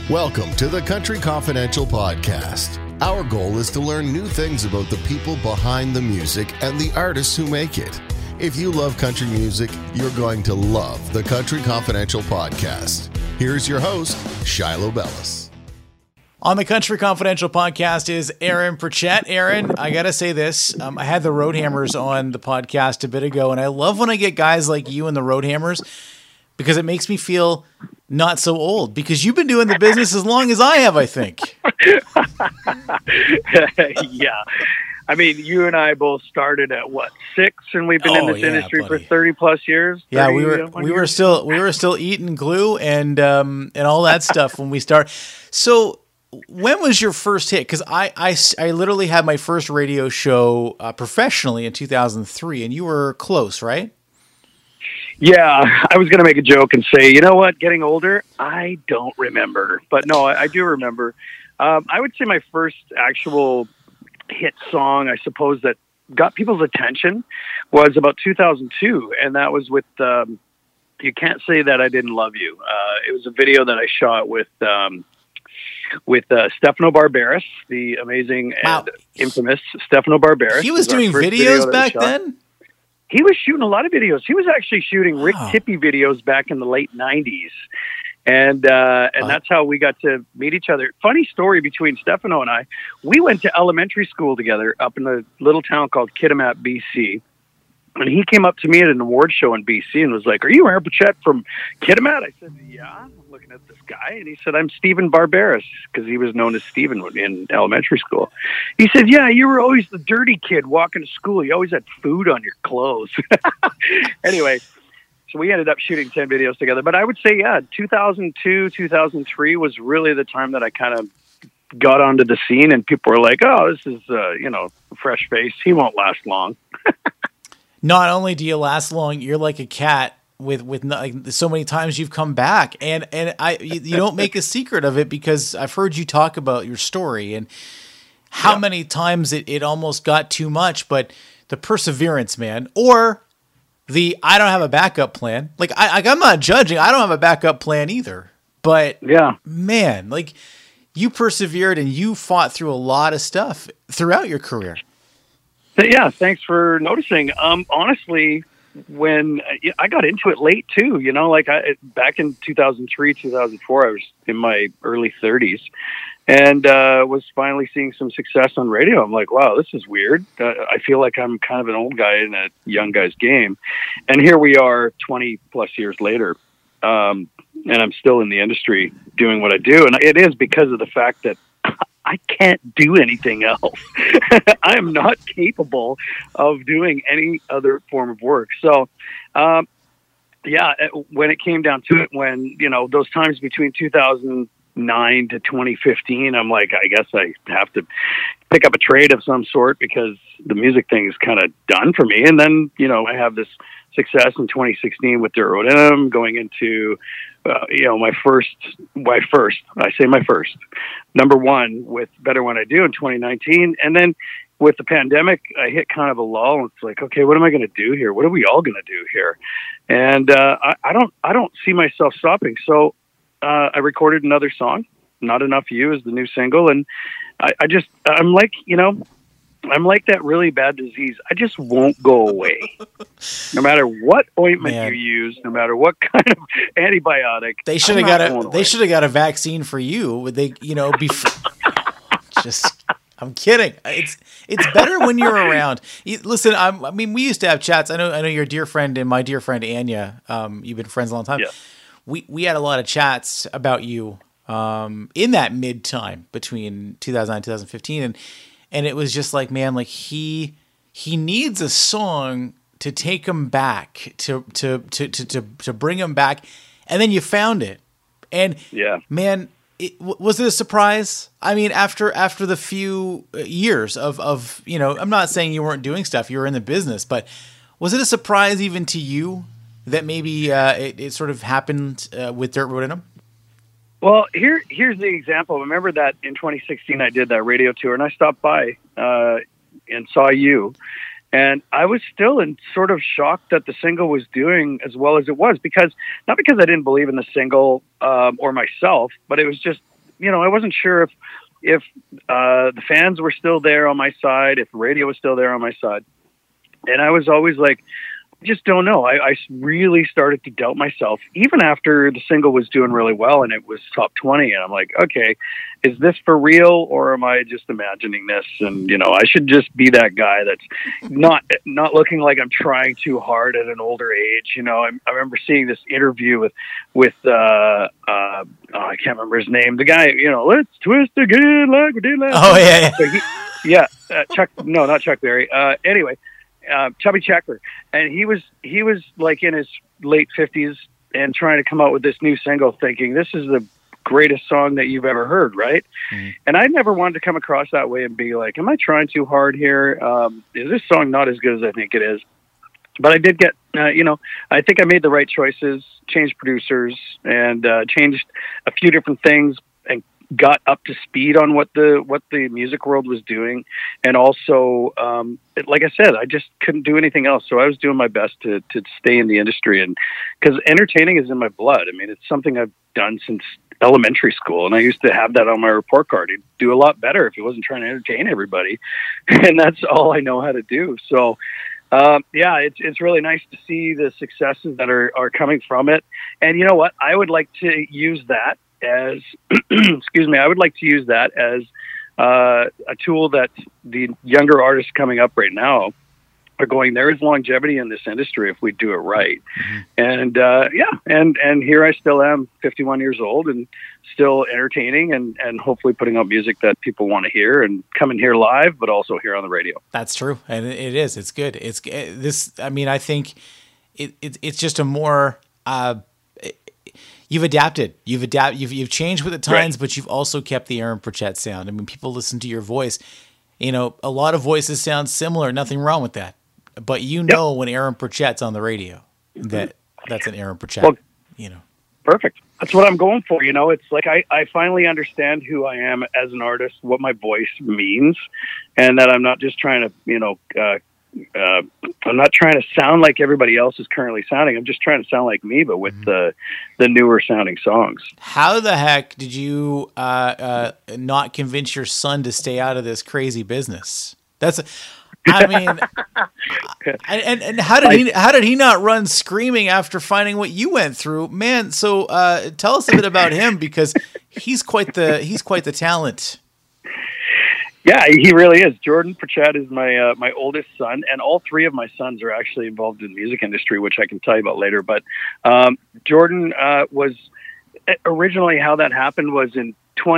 Welcome to the Country Confidential Podcast. Our goal is to learn new things about the people behind the music and the artists who make it. If you love country music, you're going to love the Country Confidential Podcast. Here's your host, Shiloh Bellis. On the Country Confidential Podcast is Aaron Pritchett. Aaron, I got to say this. I had the Roadhammers on the podcast a bit ago, and I love when I get guys like you and the Roadhammers because it makes me feel not so old, because you've been doing the business as long as I have, I think. Yeah. I mean, you and I both started at 6, and we've been in this industry for 30 plus years. Yeah, we were still eating glue and all that stuff when we started. So when was your first hit? Because I literally had my first radio show professionally in 2003, and you were close, right? Yeah, I was going to make a joke and say, you know what, getting older, I don't remember. But no, I do remember. I would say my first actual hit song, I suppose, that got people's attention was about 2002. And that was with You Can't Say That I Didn't Love You. It was a video that I shot with Stefano Barbaris, the amazing and infamous Stefano Barbaris. He was doing videos back then? He was shooting a lot of videos. He was actually shooting Rick Tippy videos back in the late 90s. And that's how we got to meet each other. Funny story between Stefano and I. We went to elementary school together up in a little town called Kitimat, BC. And he came up to me at an award show in BC and was like, "Are you Aaron Pritchett from Kitimat?" I said, "Yeah." I'm looking at this guy, and he said, "I'm Stephen Barbaris," because he was known as Stephen in elementary school. He said, "Yeah, you were always the dirty kid walking to school. You always had food on your clothes." Anyway, so we ended up shooting 10 videos together. But I would say, 2002, 2003 was really the time that I kind of got onto the scene, and people were like, "Oh, this is, a fresh face. He won't last long." Not only do you last long, you're like a cat with so many times you've come back, and you don't make a secret of it, because I've heard you talk about your story and how many times it almost got too much, but the perseverance, man, or I don't have a backup plan. Like I'm not judging. I don't have a backup plan either, but man, like you persevered and you fought through a lot of stuff throughout your career. Yeah, thanks for noticing. Honestly, when I got into it late too, back in 2003, 2004, I was in my early 30s and was finally seeing some success on radio. I'm like, wow, this is weird. I feel like I'm kind of an old guy in a young guy's game. And here we are 20 plus years later. And I'm still in the industry doing what I do. And it is because of the fact that I can't do anything else. I am not capable of doing any other form of work. So, when it came down to it, when, those times between 2009 to 2015, I'm like, I guess I have to pick up a trade of some sort because the music thing is kind of done for me. And then, I have this success in 2016 with Dirt Road M, going into my first number one with Better When I Do in 2019. And then with the pandemic, I hit kind of a lull. It's like, okay, what am I going to do here? What are we all going to do here? And I don't see myself stopping. So I recorded another song, Not Enough You is the new single. And I'm like that really bad disease. I just won't go away. No matter what ointment you use, no matter what kind of antibiotic. They should have got a vaccine for you. Would they, I'm kidding. It's better when you're around. Listen, we used to have chats. I know your dear friend and my dear friend Anya. You've been friends a long time. Yeah. We had a lot of chats about you in that mid time between 2009 and 2015, and it was just like, man, like he needs a song to take him back, to bring him back, and then you found it, and man, was it a surprise? I mean, after the few years of I'm not saying you weren't doing stuff, you were in the business, but was it a surprise even to you that maybe it sort of happened with Dirt Road in them? Well, here's the example. Remember that in 2016 I did that radio tour, and I stopped by and saw you, and I was still in sort of shock that the single was doing as well as it was, because not because I didn't believe in the single or myself, but it was just I wasn't sure if the fans were still there on my side, if the radio was still there on my side. And I was always like, I just don't know. I really started to doubt myself, even after the single was doing really well and it was top 20. And I'm like, okay, is this for real, or am I just imagining this? And, I should just be that guy that's not looking like I'm trying too hard at an older age. I remember seeing this interview with I can't remember his name. The guy, let's twist again like we did last time. Oh, yeah. So Chuck, no, not Chuck Berry. Anyway. Chubby Checker, and he was like in his late 50s and trying to come out with this new single, thinking this is the greatest song that you've ever heard, right? Mm-hmm. And I never wanted to come across that way and be like, am I trying too hard here? Is this song not as good as I think it is? But I did get, I think I made the right choices, changed producers, and changed a few different things, and got up to speed on what the music world was doing. And also, like I said, I just couldn't do anything else. So I was doing my best to stay in the industry, and because entertaining is in my blood. I mean, it's something I've done since elementary school, and I used to have that on my report card. I'd do a lot better if it wasn't trying to entertain everybody. And that's all I know how to do. So, it's really nice to see the successes that are coming from it. And you know what? I would like to use that as I would like to use that as a tool that the younger artists coming up right now are going, there is longevity in this industry if we do it right. Mm-hmm. And here I still am, 51 years old, and still entertaining and hopefully putting out music that people want to hear and come and hear live, but also hear on the radio. That's true. And it is, it's good. It's this, I mean, I think it's just a more, you've adapted. You've changed with the times, right, but you've also kept the Aaron Pritchett sound. I mean, people listen to your voice. A lot of voices sound similar. Nothing wrong with that. But when Aaron Pritchett's on the radio, that's an Aaron Pritchett. Well, perfect. That's what I'm going for. It's like I finally understand who I am as an artist, what my voice means, and that I'm not just trying to, I'm not trying to sound like everybody else is currently sounding. I'm just trying to sound like me, but with the newer sounding songs. How the heck did you not convince your son to stay out of this crazy business? And how did he not run screaming after finding what you went through, man? So tell us a bit about him, because he's quite the talent. Yeah, he really is. Jordan Pritchett is my oldest son, and all three of my sons are actually involved in the music industry, which I can tell you about later. But Jordan was originally, how that happened was in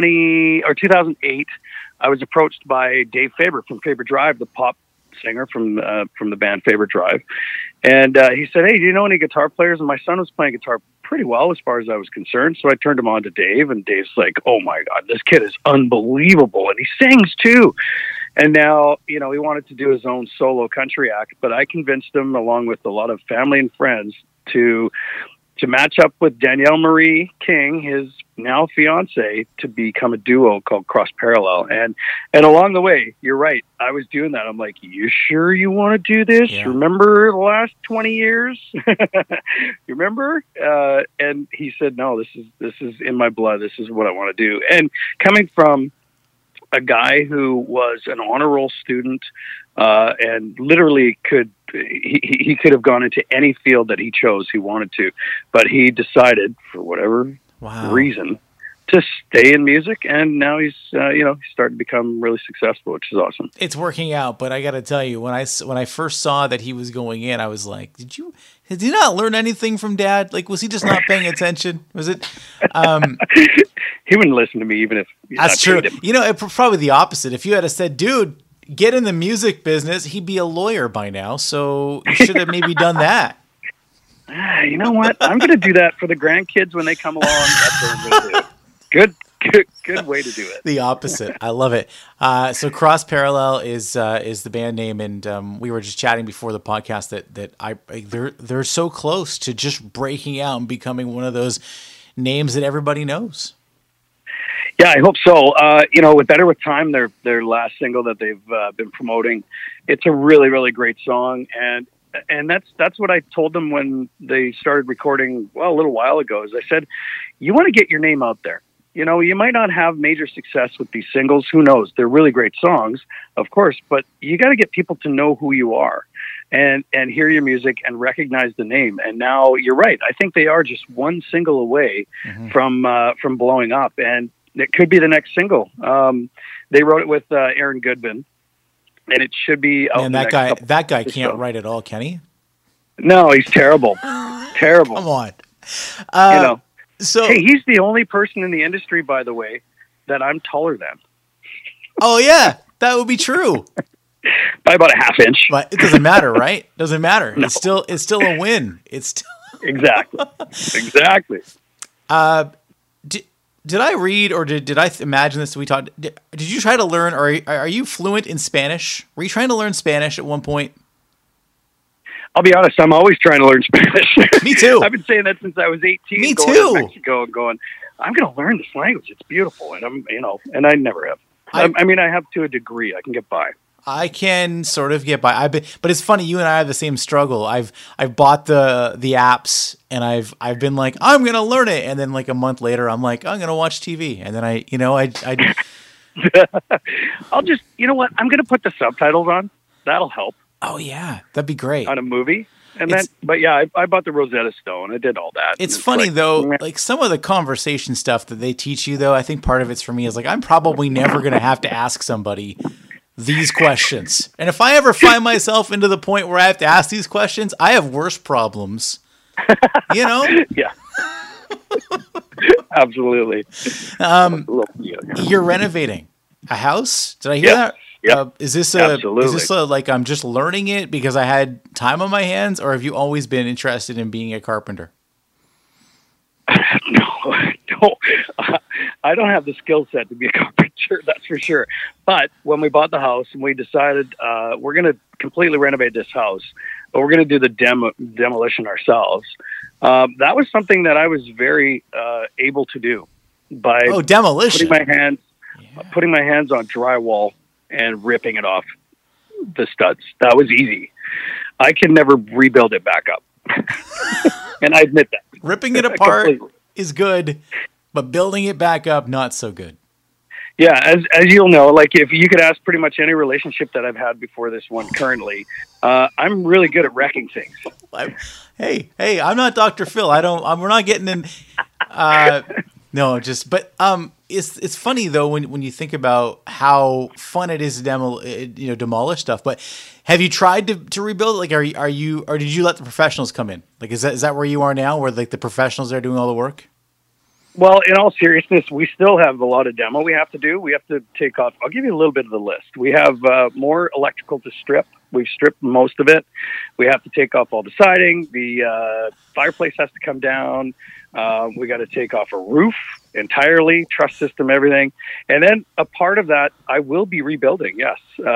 2008. I was approached by Dave Faber from Faber Drive, the pop singer from the band Faber Drive, and he said, "Hey, do you know any guitar players?" And my son was playing guitar pretty well as far as I was concerned, so I turned him on to Dave, and Dave's like, "Oh my God, this kid is unbelievable, and he sings too." And now, he wanted to do his own solo country act, but I convinced him, along with a lot of family and friends, to match up with Danielle Marie King, his now fiance, to become a duo called Cross Parallel. And along the way, you're right, I was doing that. I'm like, you sure you want to do this? Yeah. Remember the last 20 years? You remember? And he said, no, this is in my blood. This is what I want to do. And coming from a guy who was an honor roll student, and literally he could have gone into any field that he chose he wanted to, but he decided, for whatever reason, to stay in music, and now he's starting to become really successful, which is awesome. It's working out, but I got to tell you, when I first saw that he was going in, I was like, did he not learn anything from Dad? Like, was he just not paying attention? Was it? He wouldn't listen to me even if that's true. Probably the opposite. If you had said, "Dude, get in the music business," he'd be a lawyer by now. So you should have maybe done that. You know what? I'm going to do that for the grandkids when they come along. That's what I'm going to do. Good way to do it. The opposite. I love it. So Cross Parallel is the band name, and we were just chatting before the podcast that they're so close to just breaking out and becoming one of those names that everybody knows. Yeah, I hope so. With Better With Time, their last single that they've been promoting, it's a really, really great song, and that's what I told them when they started recording. Well, a little while ago, is I said, you want to get your name out there. You know, you might not have major success with these singles. Who knows? They're really great songs, of course, but you got to get people to know who you are and hear your music and recognize the name. And now you're right. I think they are just one single away from blowing up, and it could be the next single. They wrote it with Aaron Goodman, and it should be out. And that guy can't write at all, can he? No, he's terrible. Terrible. Come on. You know. So, hey, he's the only person in the industry, by the way, that I'm taller than. Oh yeah, that would be true. By about a half inch. But it doesn't matter, right? Doesn't matter. No. It's still a win. It's still Exactly. Did I read or did I imagine this? We talked. Did you try to learn, or are you fluent in Spanish? Were you trying to learn Spanish at one point? I'll be honest, I'm always trying to learn Spanish. Me too. I've been saying that since I was 18. Me going too. to Mexico and going, I'm going to learn this language. It's beautiful. And and I never have. I mean, I have to a degree. I can get by. I can sort of get by. But it's funny. You and I have the same struggle. I've bought the apps and I've been like, I'm going to learn it. And then like a month later, I'm like, I'm going to watch TV. And then I I'll just, you know what? I'm going to put the subtitles on. That'll help. Oh yeah, that'd be great on a movie. And then, but yeah, I bought the Rosetta Stone. I did all that. It's funny like, though, like some of the conversation stuff that they teach you, though. I think part of it's for me is like I'm probably never going to have to ask somebody these questions. And if I ever find myself into the point where I have to ask these questions, I have worse problems. You know? Yeah. Absolutely. You're renovating a house. Did I hear that? Yeah. Is this like I'm just learning it because I had time on my hands, or have you always been interested in being a carpenter? No. I don't have the skill set to be a carpenter, that's for sure. But when we bought the house and we decided we're going to completely renovate this house, but we're going to do the demolition ourselves, that was something that I was very able to do by demolition. Putting my hands on drywall and ripping it off the studs. That was easy. I can never rebuild it back up. And I admit that. Ripping it apart is good, but building it back up, not so good. Yeah, as you'll know, like if you could ask pretty much any relationship that I've had before this one currently, I'm really good at wrecking things. Hey, I'm not Dr. Phil. We're not getting in. It's funny though when you think about how fun it is to demolish stuff. But have you tried to rebuild it? Like, are you or did you let the professionals come in? Like, is that where you are now, where like the professionals are doing all the work? Well, in all seriousness, we still have a lot of demo we have to do. We have to take off. I'll give you a little bit of the list. We have more electrical to strip. We've stripped most of it. We have to take off all the siding. The fireplace has to come down. We got to take off a roof entirely, truss system, everything. And then a part of that, I will be rebuilding. Yes.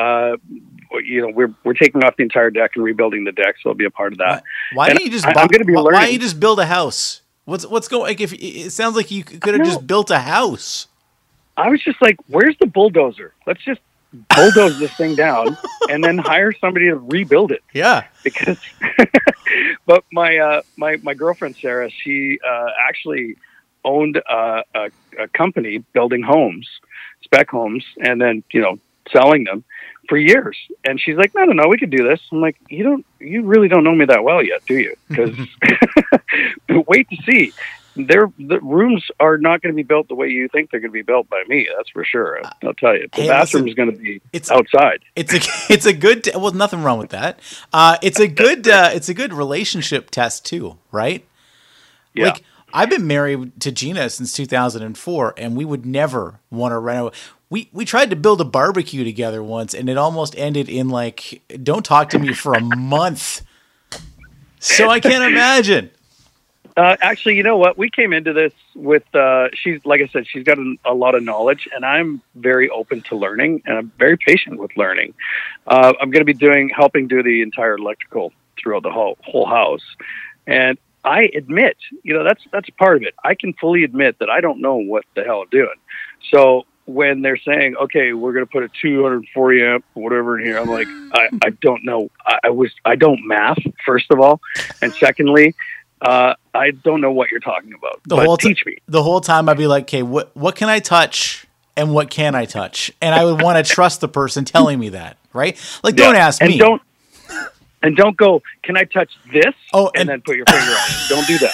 We're taking off the entire deck and rebuilding the deck. So it'll be a part of that. Why don't you just, I'm going to be learning. Why don't you just build a house? What's going, like, if it sounds like you could have just built a house. I was just like, where's the bulldozer? Let's just bulldoze this thing down and then hire somebody to rebuild it. Yeah. Because, but my girlfriend, Sarah, she actually owned a company building homes, spec homes, and then, selling them for years. And she's like, no, we could do this. I'm like, you really don't know me that well yet, do you? Because wait to see. The rooms are not going to be built the way you think they're going to be built by me. That's for sure. I'll tell you. The bathroom is going to be outside. It's a good. Well, nothing wrong with that. It's a good relationship test too, right? Yeah. Like, I've been married to Gina since 2004, and we would never want to renovate. We tried to build a barbecue together once, and it almost ended in like, don't talk to me for a month. So I can't imagine. Actually, you know what? We came into this with, she's, like I said, she's got a lot of knowledge, and I'm very open to learning, and I'm very patient with learning. I'm going to be helping do the entire electrical throughout the whole house. And I admit, that's part of it. I can fully admit that I don't know what the hell I'm doing. So when they're saying, okay, we're going to put a 240 amp, whatever in here, I'm like, I don't know. I don't math, first of all. And secondly, I don't know what you're talking about. Teach me. The whole time I'd be like, okay, what can I touch and what can I touch? And I would want to trust the person telling me that, right? Like, don't ask me. And don't go, can I touch this? Oh, and then put your finger on it. Don't do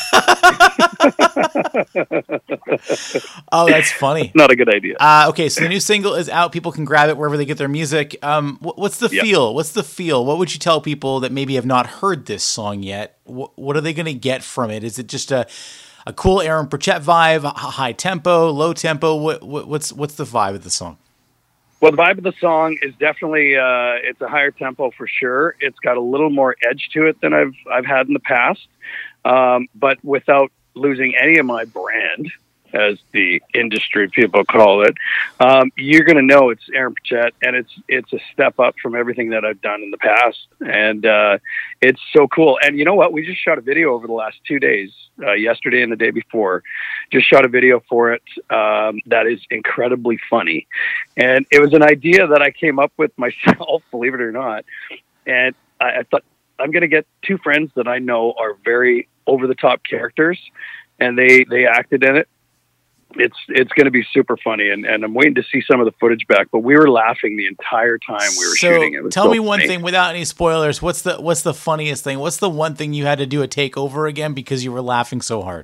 that. Oh, that's funny. Not a good idea. Okay, so the new single is out. People can grab it wherever they get their music. What's the feel? What's the feel? What would you tell people that maybe have not heard this song yet? What are they going to get from it? Is it just a cool Aaron Pritchett vibe, high tempo, low tempo? What's the vibe of the song? Well, the vibe of the song is definitely it's a higher tempo for sure. It's got a little more edge to it than I've had in the past, but without losing any of my brand, as the industry people call it. You're going to know it's Aaron Pritchett, and it's a step up from everything that I've done in the past, and it's so cool. And you know what? We just shot a video over the last 2 days, yesterday and the day before. Just shot a video for it that is incredibly funny, and it was an idea that I came up with myself, believe it or not. And I thought, I'm going to get two friends that I know are very over the top characters, and they acted in it. It's going to be super funny, and I'm waiting to see some of the footage back. But we were laughing the entire time we were shooting. It was tell me one thing without any spoilers. What's the funniest thing? What's the one thing you had to do a takeover again because you were laughing so hard?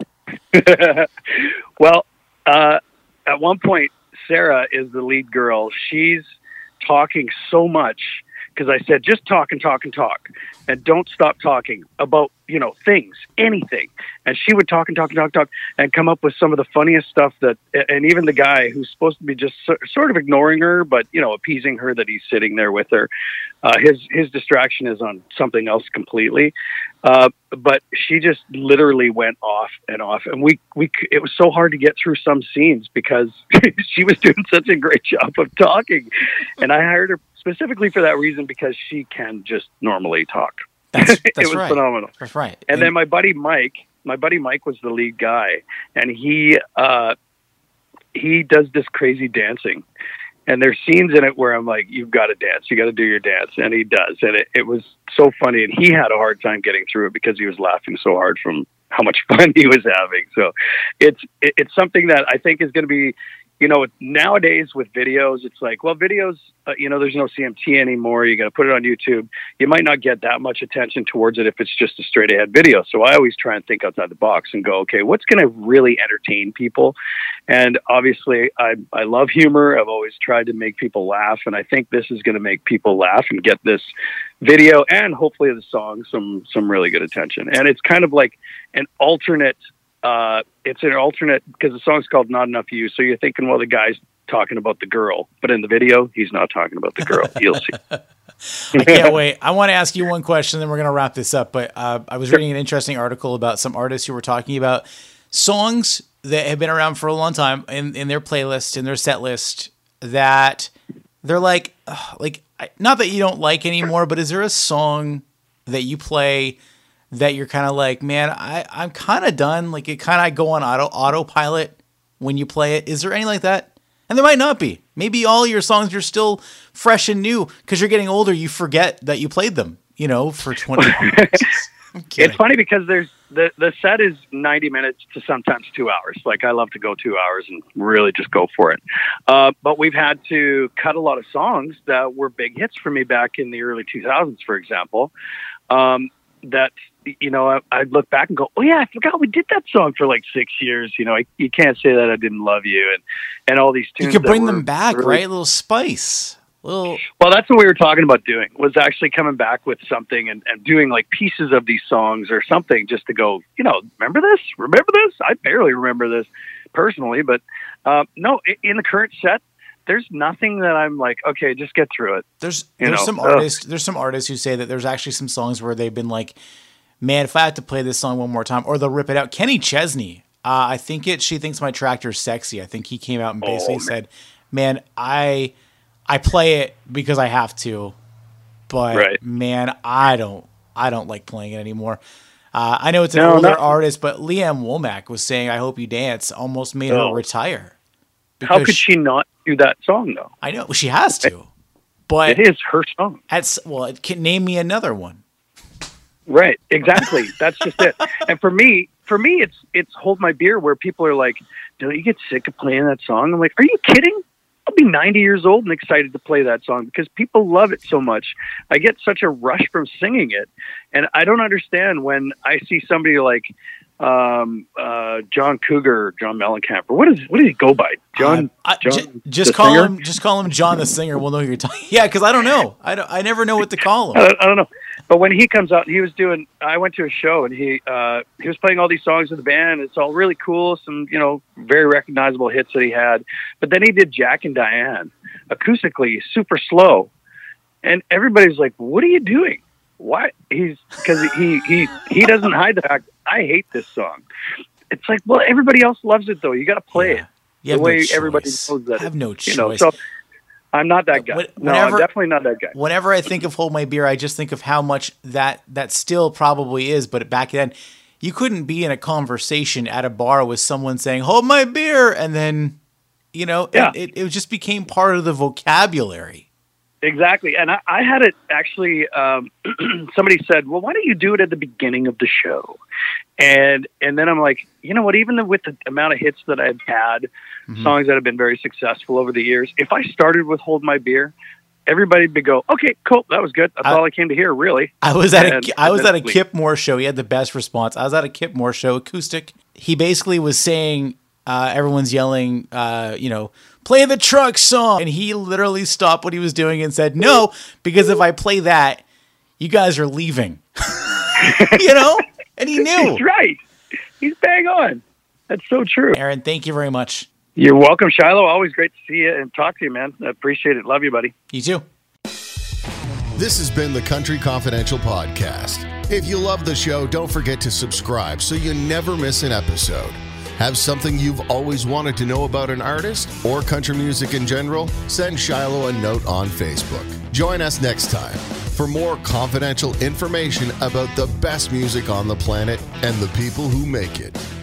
Well, at one point, Sarah is the lead girl. She's talking so much because I said, just talk and talk and talk, and don't stop talking about, things, anything. And she would talk and talk and talk and talk and come up with some of the funniest stuff and even the guy who's supposed to be just sort of ignoring her, but, appeasing her that he's sitting there with her. His distraction is on something else completely. But she just literally went off and off. And it was so hard to get through some scenes because she was doing such a great job of talking. And I hired her specifically for that reason, because she can just normally talk. That's it was right. phenomenal. That's right. And then my buddy Mike was the lead guy, and he does this crazy dancing. And there's scenes in it where I'm like, you've got to dance. You got to do your dance. And he does. And it was so funny. And he had a hard time getting through it because he was laughing so hard from how much fun he was having. So it's something that I think is going to be, nowadays with videos, it's like, well, videos, there's no CMT anymore. You got to put it on YouTube. You might not get that much attention towards it if it's just a straight ahead video. So I always try and think outside the box and go, okay, what's going to really entertain people? And obviously I love humor. I've always tried to make people laugh. And I think this is going to make people laugh and get this video and hopefully the song some really good attention. And it's kind of like an alternate, because the song's called Not Enough You. So you're thinking, well, the guy's talking about the girl, but in the video, he's not talking about the girl. You'll see. I can't wait. I want to ask you one question, then we're going to wrap this up. But I was reading an interesting article about some artists who were talking about songs that have been around for a long time in their playlist, in their set list, that they're like, not that you don't like anymore, but is there a song that you play that you're kind of like, man, I'm kind of done. Like it kind of go on autopilot when you play it. Is there any like that? And there might not be. Maybe all your songs are still fresh and new because you're getting older. You forget that you played them, for 20 years. It's funny because there's the set is 90 minutes to sometimes 2 hours. Like I love to go 2 hours and really just go for it. But we've had to cut a lot of songs that were big hits for me back in the early 2000s, for example. That, I'd look back and go, oh yeah, I forgot we did that song for like 6 years. You can't say that I didn't love you and all these tunes. You could bring them back, really, right? A little spice. Well, that's what we were talking about doing, was actually coming back with something and doing like pieces of these songs or something just to go, remember this? Remember this? I barely remember this personally, but no, in the current set, there's nothing that I'm like, okay, just get through it. There's some artists who say that there's actually some songs where they've been like, man, if I had to play this song one more time, or they'll rip it out. Kenny Chesney, I think She Thinks My Tractor's Sexy. I think he came out and basically said, man, I play it because I have to, but right, man, I don't like playing it anymore. I know it's an older artist, but Leanne Womack was saying, I Hope You Dance almost made her retire. How could she not do that song though? I know she has to, but it is her song. Name me another one. Right. Exactly. That's just it. And for me, it's Hold My Beer, where people are like, don't you get sick of playing that song? I'm like, are you kidding? I'll be 90 years old and excited to play that song because people love it so much. I get such a rush from singing it. And I don't understand when I see somebody like John Cougar, John Mellencamp, or what does he go by? John just call him John the Singer. We'll know who you're talking. Yeah, because I don't know. I never know what to call him. I don't know. But when he comes out, I went to a show and he was playing all these songs with the band. It's all really cool. Some, very recognizable hits that he had. But then he did Jack and Diane acoustically, super slow. And everybody's like, what are you doing? Why? Because he doesn't hide the fact, I hate this song. It's like, well, everybody else loves it though. You got to play it the way everybody knows that. I have no choice. So I'm not that guy. I'm definitely not that guy. Whenever I think of Hold My Beer, I just think of how much that still probably is. But back then, you couldn't be in a conversation at a bar with someone saying, hold my beer. And then, it just became part of the vocabulary. Exactly. And I had it actually, somebody said, well, why don't you do it at the beginning of the show? And then I'm like, you know what, even with the amount of hits that I've had, songs that have been very successful over the years, if I started with Hold My Beer, everybody would go, okay, cool, that was good. That's all I came to hear, really. I was at a Kip Moore show. He had the best response. I was at a Kip Moore show, acoustic. He basically was saying, everyone's yelling, play the truck song. And he literally stopped what he was doing and said, no, because if I play that, you guys are leaving. And he knew. He's right. He's bang on. That's so true. Aaron, thank you very much. You're welcome, Shiloh. Always great to see you and talk to you, man. I appreciate it. Love you, buddy. You too. This has been the Country Confidential Podcast. If you love the show, don't forget to subscribe so you never miss an episode. Have something you've always wanted to know about an artist or country music in general? Send Shiloh a note on Facebook. Join us next time for more confidential information about the best music on the planet and the people who make it.